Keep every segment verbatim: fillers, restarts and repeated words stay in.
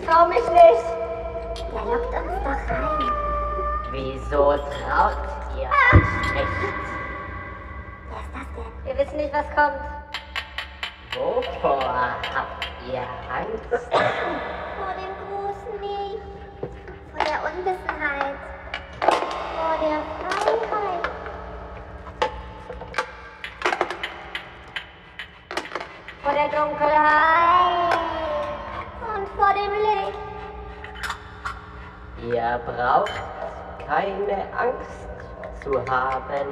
trau mich nicht. Der lockt uns doch rein. Wieso traut ihr Ah. euch nicht? Wer ist das denn? Wir wissen nicht, was kommt. Wovor habt ihr Angst? Vor dem Großen nicht. Vor der Unwissenheit. Vor der Freiheit. Vor der Dunkelheit. Und vor dem Licht. Ihr braucht keine Angst zu haben.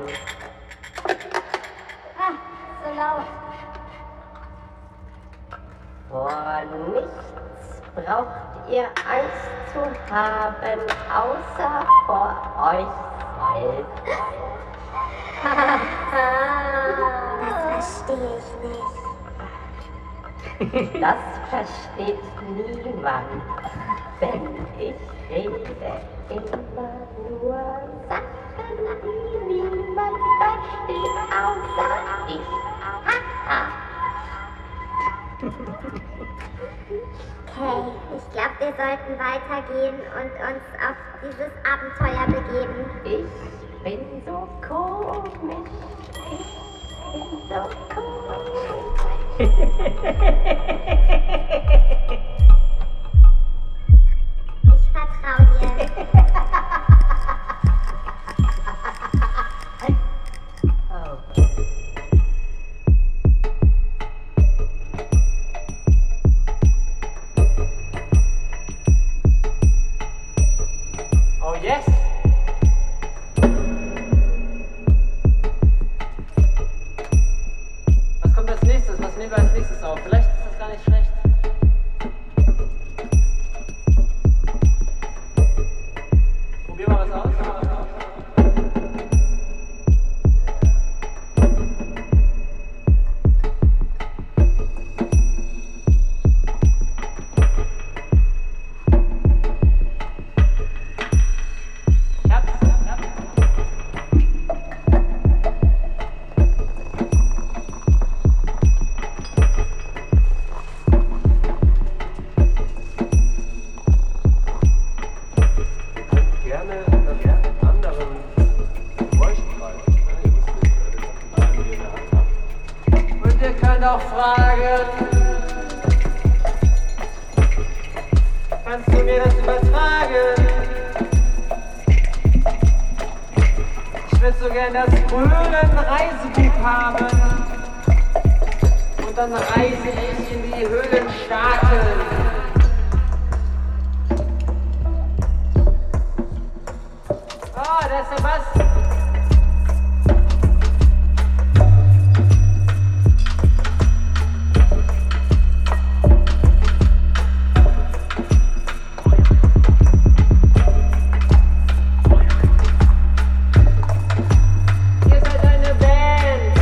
Ah, so laut. Vor nichts braucht ihr Angst zu haben, außer vor euch selbst. Das verstehe ich nicht. Das versteht niemand, denn ich rede immer nur Sachen, die niemand versteht, außer ich. Okay, ich glaube, wir sollten weitergehen und uns auf dieses Abenteuer begeben. Ich bin so komisch. Ich bin so komisch. Ich vertraue dir. Oh yes! Was kommt als nächstes? Was nehmen wir als nächstes auf? Vielleicht ist das gar nicht schlecht. Probier mal was aus. Ich hab's. Ich hab's. Gerne nach anderen Geräuschen greifen. Ihr müsst nicht äh, den Tastenball in der Hand haben. Und ihr könnt auch fragen. Kannst du mir das übertragen? Ich würde so gern das Höhlenreisebuch haben. Und dann reise ich in die Höhlenstaaten. Ah, da ist der Bass. Ihr seid eine Band.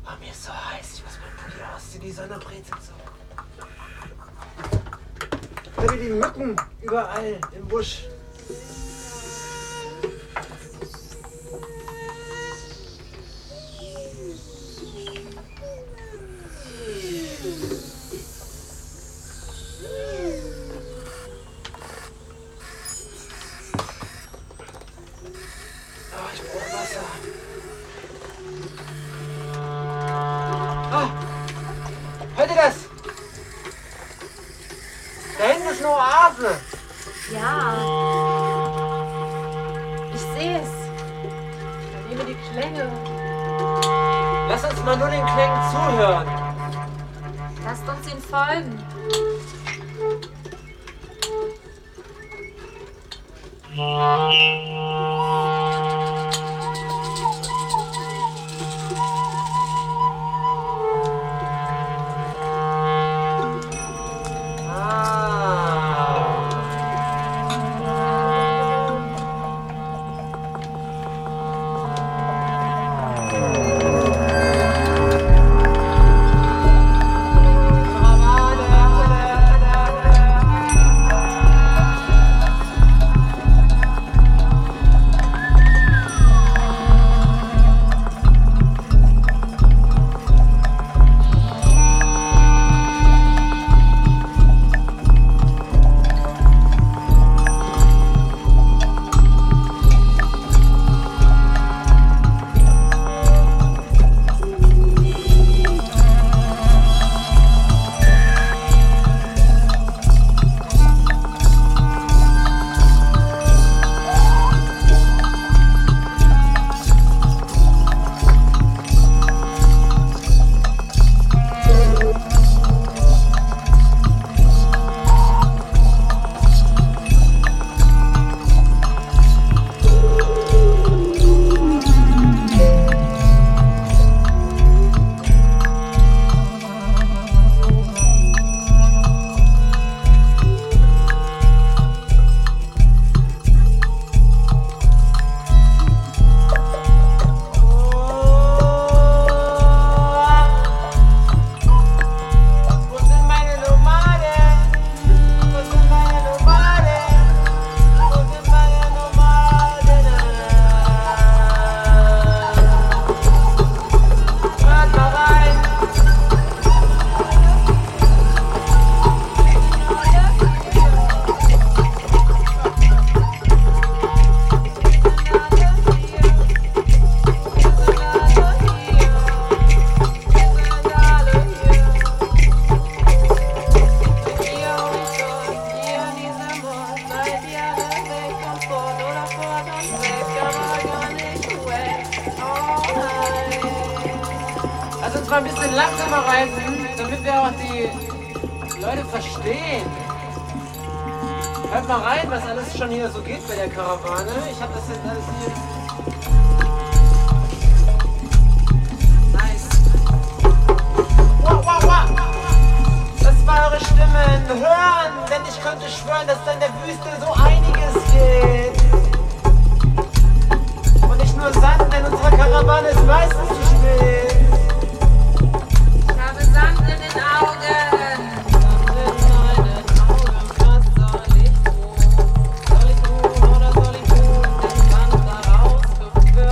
Oh, mir ist so heiß. Ich muss mein Pulli ausziehen. Die Sonne brezelt so. Hör dir die Mücken überall im Busch. Ja. Ich sehe es. Ich nehme die Klänge. Lass uns mal nur den Klängen zuhören. Lasst uns ihnen folgen. Mal ein bisschen langsamer reisen, damit wir auch die Leute verstehen. Hört mal rein, was alles schon hier so geht bei der Karawane. Ich habe das jetzt alles hier. Nice. Wow, wow, wow. Das war eure Stimmen hören, denn ich könnte schwören, dass da in der Wüste so einiges geht. Und nicht nur Sand, denn unsere Karawane ist meistens zu spät. Sand in den Augen. Sand in meinen Augen, was soll ich tun? Soll ich tun oder soll ich tun? Den Sand da rausgefüllt.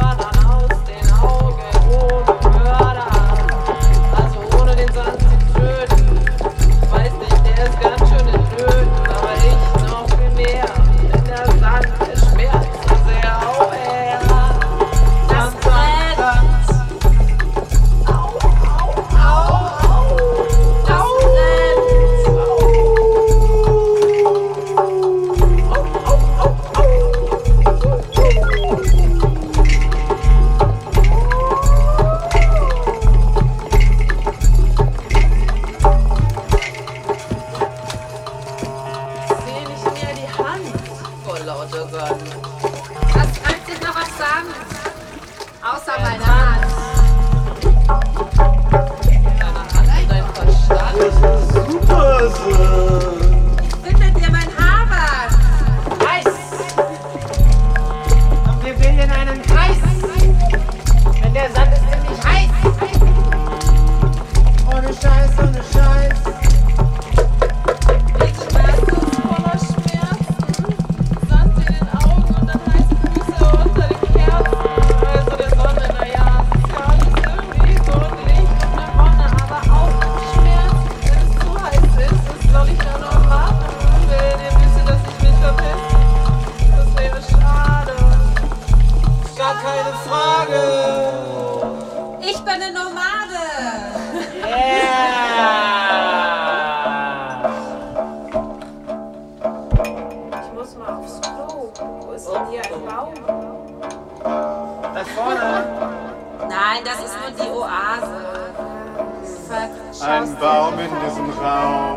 bin eine Nomade. Yeah! Ich muss mal aufs Klo. Wo ist denn hier ein Baum? Da vorne. Nein, das ist nur die Oase. Ein Baum in diesem Raum.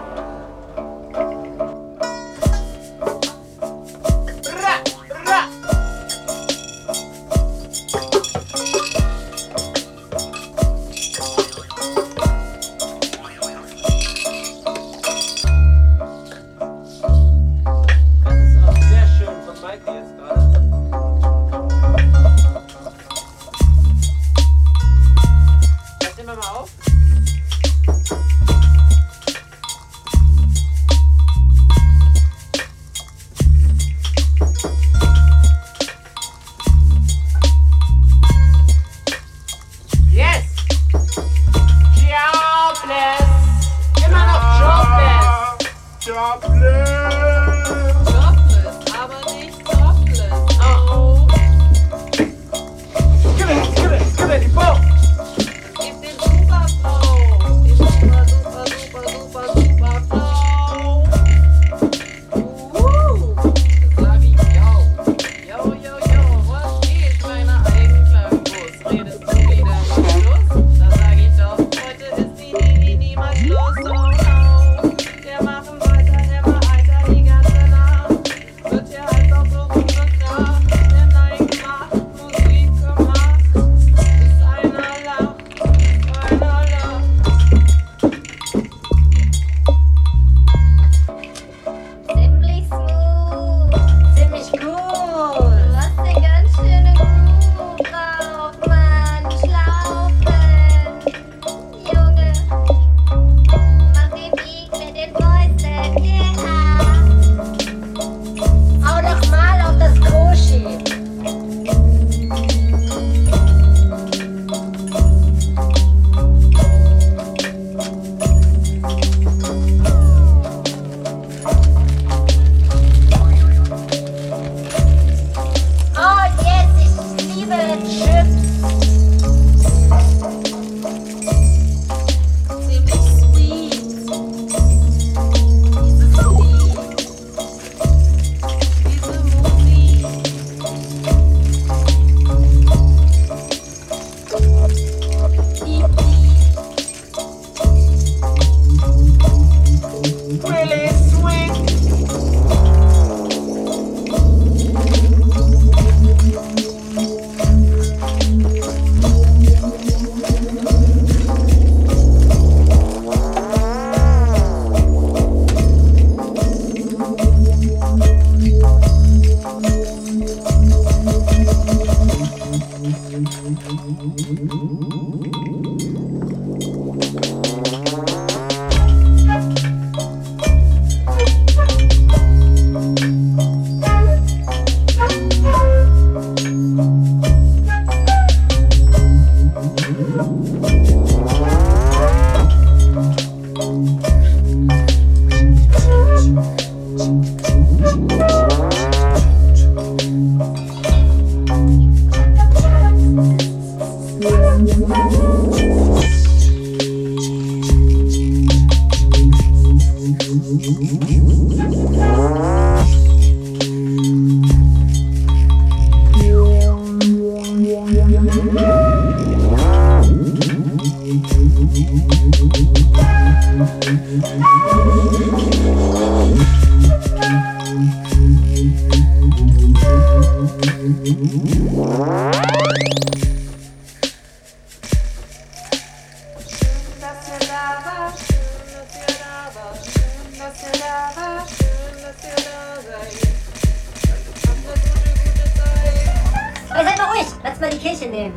Ey, seid mal ruhig! Lass mal die Kirche nehmen.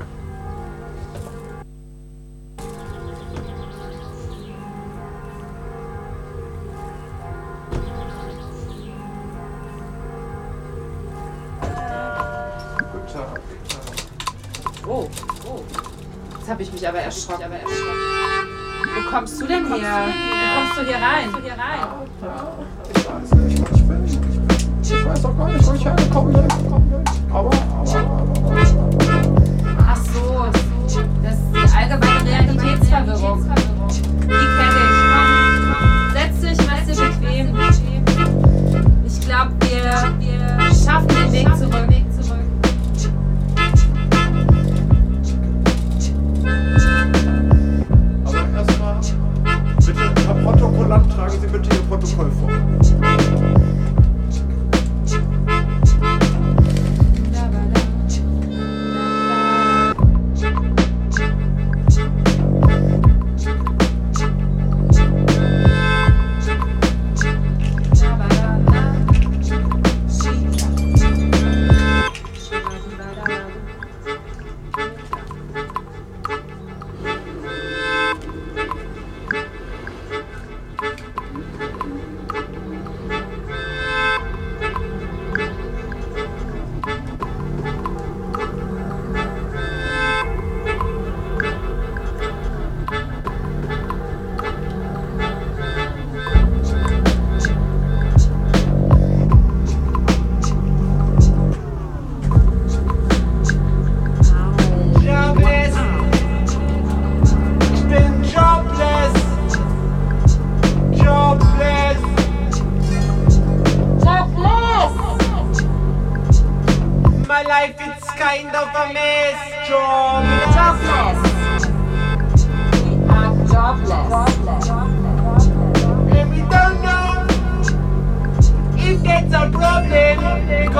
Oh, oh. Jetzt habe ich mich aber erschrocken. Aber erschrocken. Wo kommst du denn her? Wie kommst du hier rein? Hier rein? Ich weiß nicht, ich will nicht. Ich weiß auch gar nicht, wo ich hergekommen bin. Aber, aber, aber, aber. Ach so,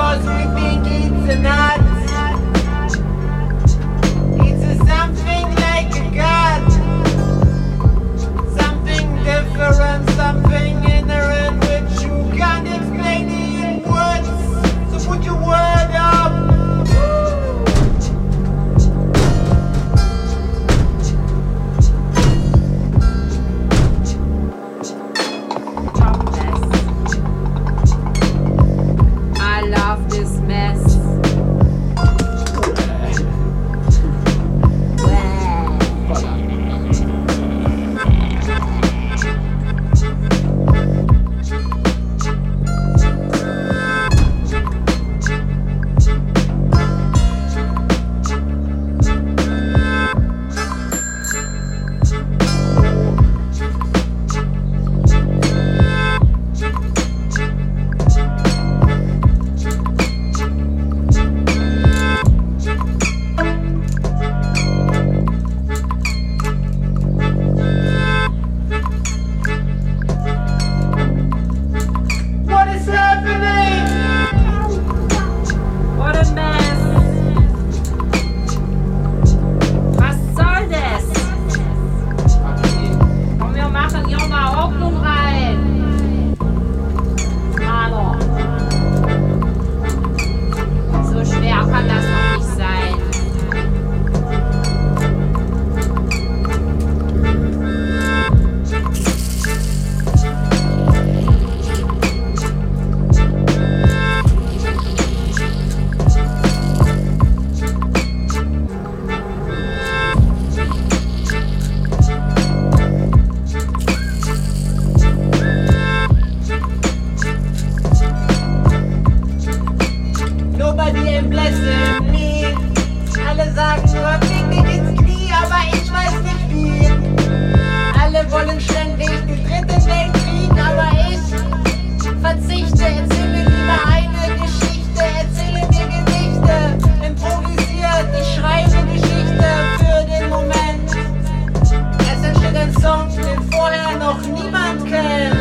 cause we think it's a nut. It's a something like a god. Something different, something inherent which you can't explain in words. So put your word up. I love this mess. What is happening? What a mess. Was soll das? Komm, wir machen hier mal Ordnung rein. Hallo. So schwer kann das doch nicht sein. Nobody ain't blessing me. Alle sagen nur, fick mich ins Knie, aber ich weiß nicht wie. Alle wollen ständig den dritten Weltkrieg, aber ich verzichte. Erzähle lieber eine Geschichte, erzähle mir Gedichte, improvisiert, ich schreibe Geschichte für den Moment. Es entsteht ein Song, den vorher noch niemand kennt.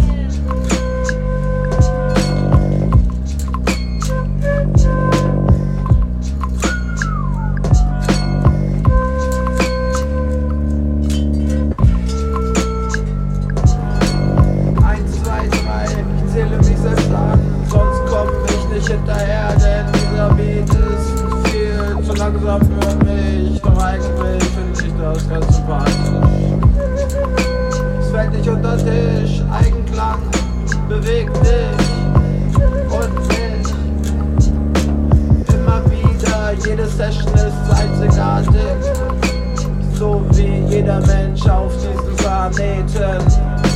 Eins, zwei, drei, ich zähle mich selbst an, sonst komm ich nicht hinterher, denn dieser Beat ist viel zu langsam für mich. Doch eigentlich finde ich das ganz sympathisch. Es fällt nicht unter den Tisch, Eigenklang bewegt dich und mich. Immer wieder, jede Session ist einzigartig, so wie jeder Mensch auf diesem Planeten.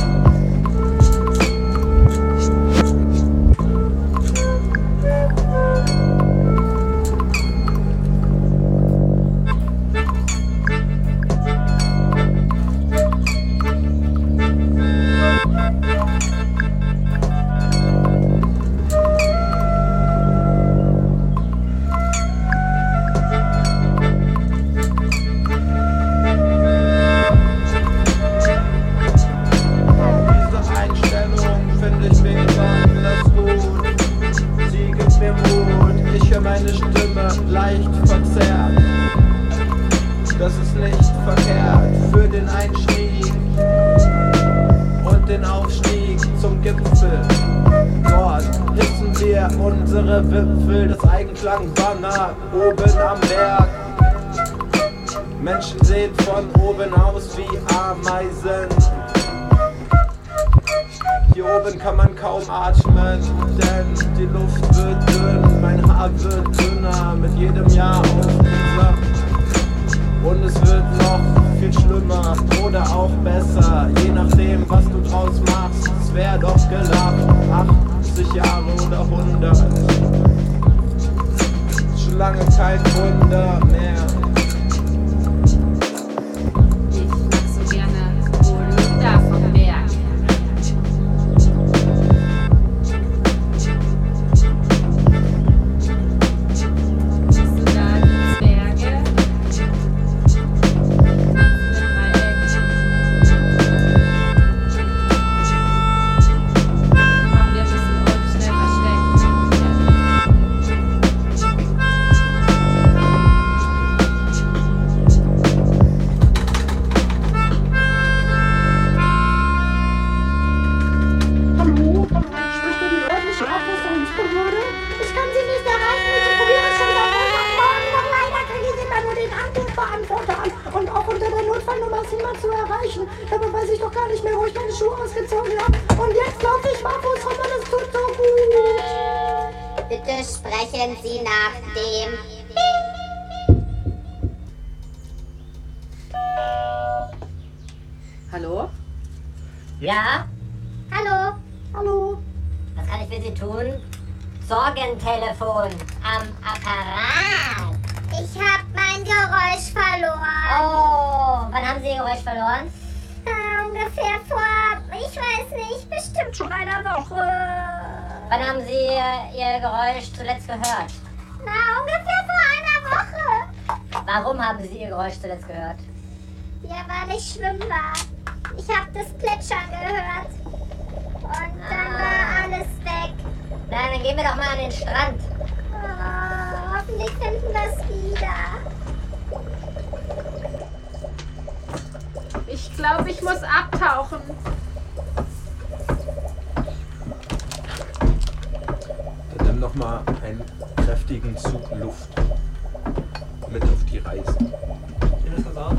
Diese Einstellung finde ich mir besonders gut. Sie gibt mir Mut, ich höre meine Stimme leicht verzerrt. Das ist nicht verkehrt für den Einstieg und den Aufstieg zum Gipfel. Dort hissen wir unsere Wipfel, das Eigenklang-Banner oben am Berg. Menschen sehen von oben aus wie Ameisen. Hier oben kann man kaum atmen, denn die Luft wird dünn, mein Haar wird dünner mit jedem Jahr auf dieser. Und es wird noch viel schlimmer oder auch besser, je nachdem was du draus machst. Es wär doch gelacht, achtzig Jahre oder hundert. Schon lange kein Wunder mehr. Ich mag so gerne Holunder vom Berg. sprechen. Dabei weiß ich doch gar nicht mehr, wo ich meine Schuhe ausgezogen habe. Und jetzt laufe ich barfuß rum und es tut so gut. Bitte sprechen Sie nach dem. Hallo? Ja? Hallo? Hallo? Was kann ich für Sie tun? Sorgentelefon am Apparat. Ich hab mein Geräusch verloren. Oh, wann haben Sie Ihr Geräusch verloren? Äh, ungefähr vor, ich weiß nicht, bestimmt schon einer Woche. Wann haben Sie Ihr Geräusch zuletzt gehört? Na, ungefähr vor einer Woche. Warum haben Sie Ihr Geräusch zuletzt gehört? Ja, weil ich schwimmen war. Ich hab das Plätschern gehört. Und dann war alles weg. Nein, dann gehen wir doch mal an den Strand. Oh, hoffentlich finden wir es wieder. Ich glaube, ich muss abtauchen. Dann nimm noch mal einen kräftigen Zug Luft mit auf die Reise. Hier ist das auch.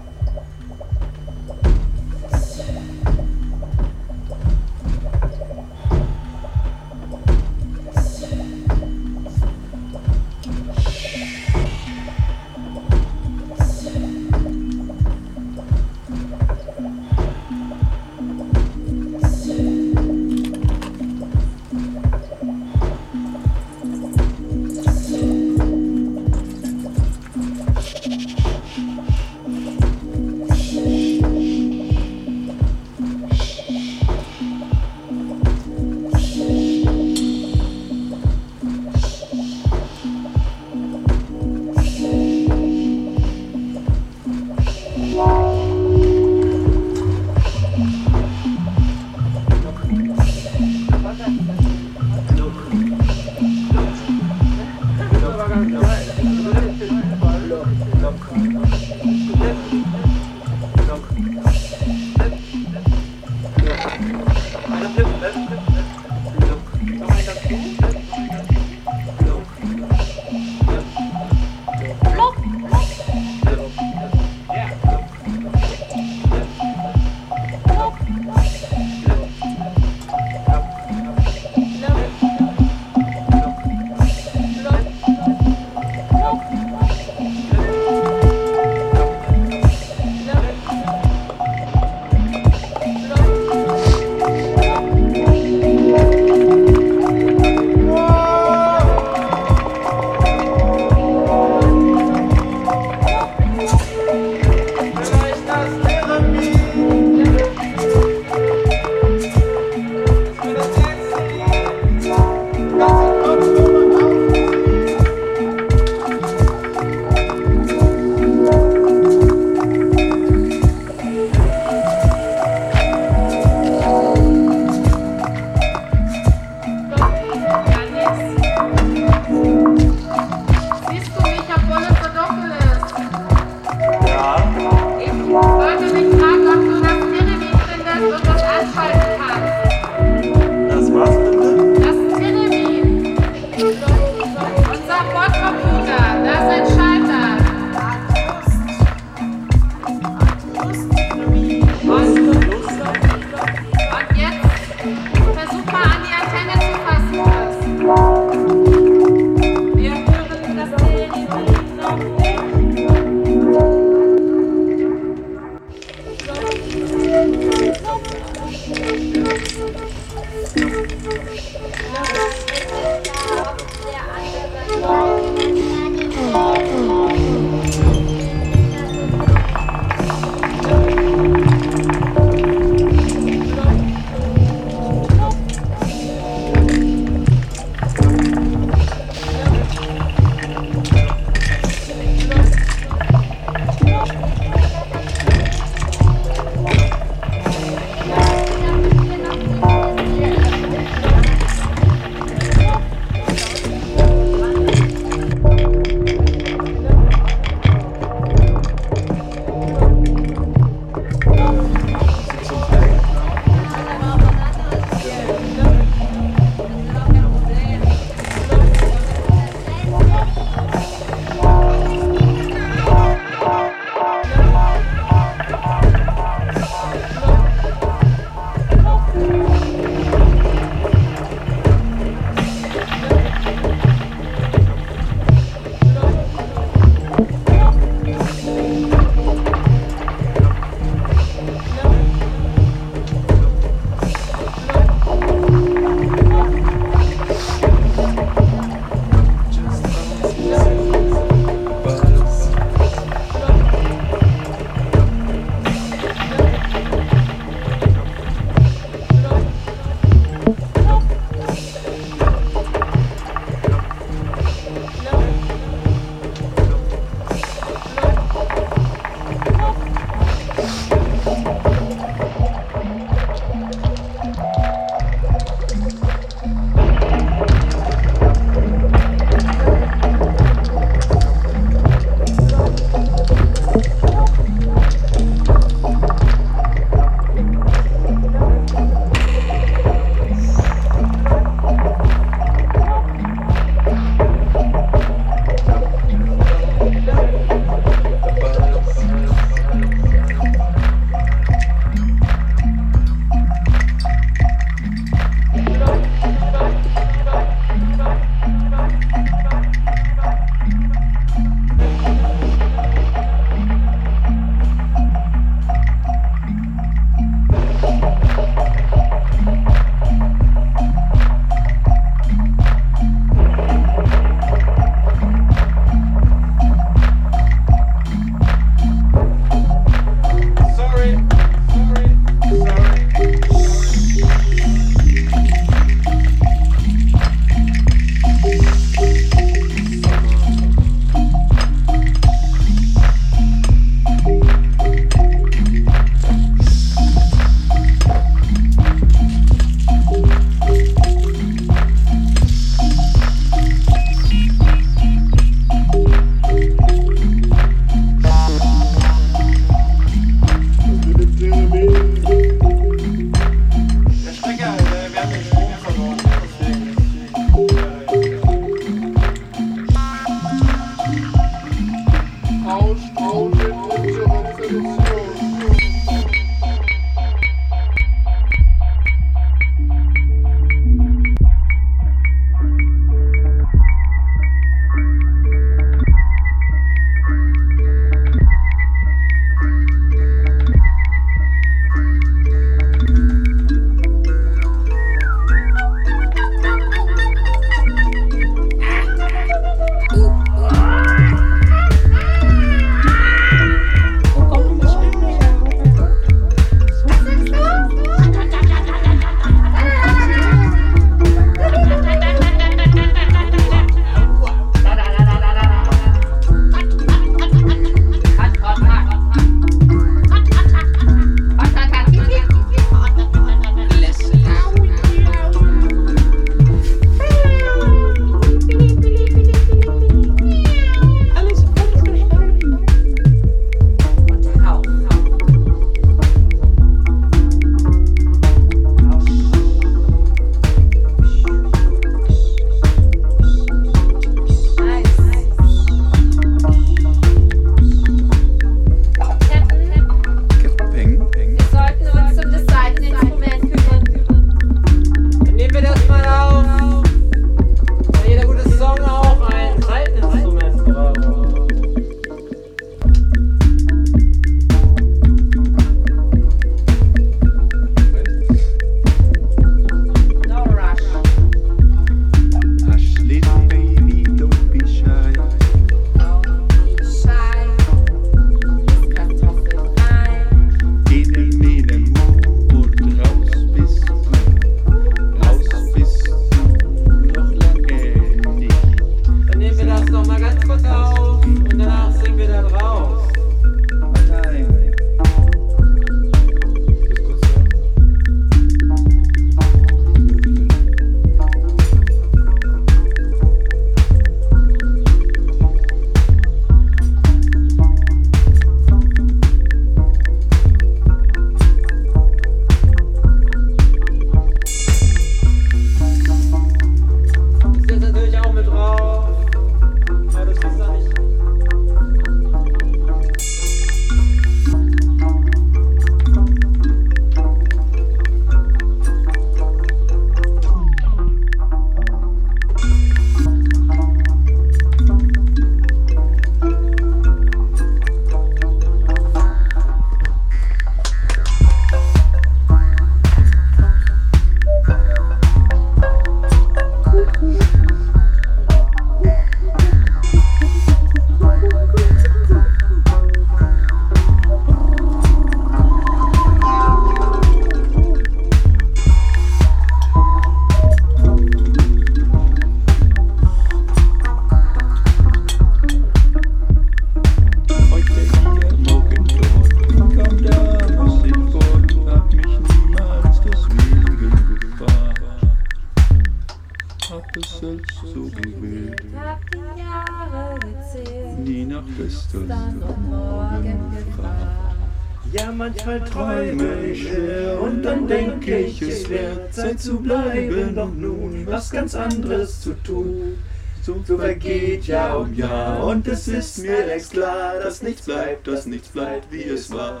hab es selbst so gewählt. Hab die Jahre gezählt, Nie nach gestern dann und morgen gefragt. Ja, manchmal Träume ich schwer und dann denke ich, es wird Zeit zu bleiben, doch nun was ganz anderes zu tun. So vergeht Jahr um Jahr und es ist mir längst klar, dass nichts bleibt, dass nichts bleibt, wie es war.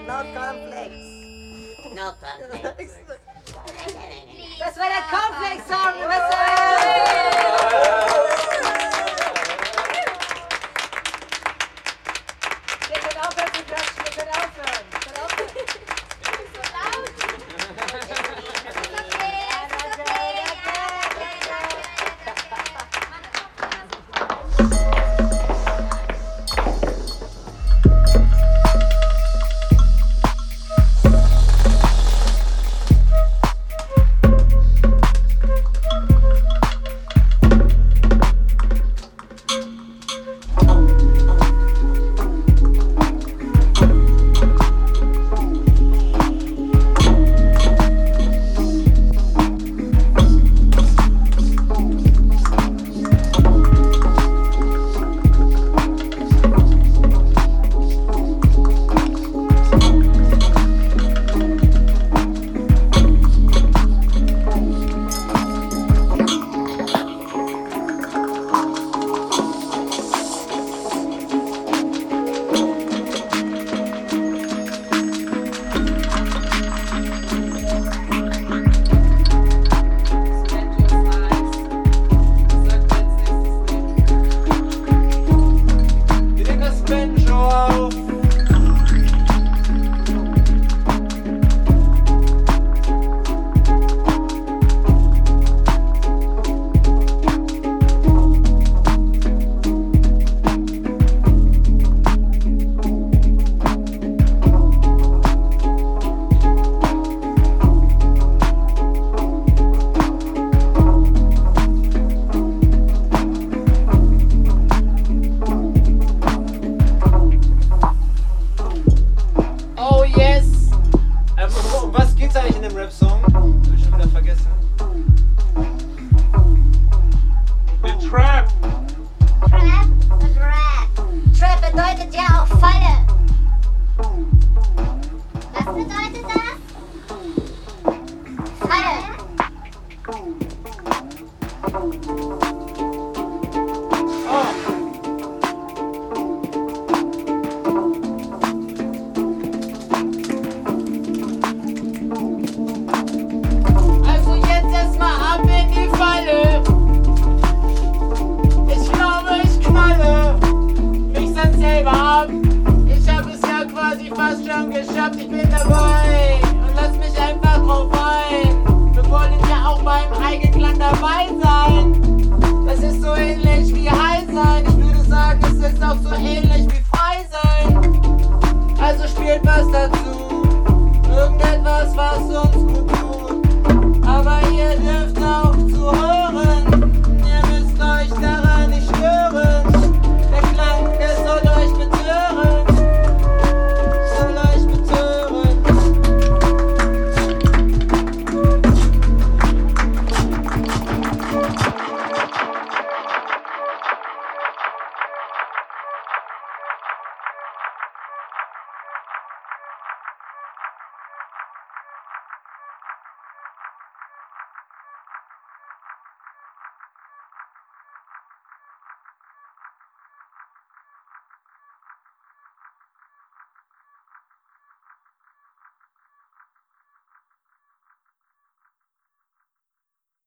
No conflicts. No conflicts. Das war der Cornflakes-Song. Wir können aufhören zu klatschen, wir können aufhören. Wir können aufhören. So laut. geschafft, ich bin dabei. Und lass mich einfach drauf ein. Wir wollen ja auch beim Eigenklang dabei sein. Das ist so ähnlich wie high sein. Ich würde sagen, es ist auch so ähnlich wie frei sein. Also spielt was dazu. Irgendetwas, was uns gut tut. Aber ihr dürft auch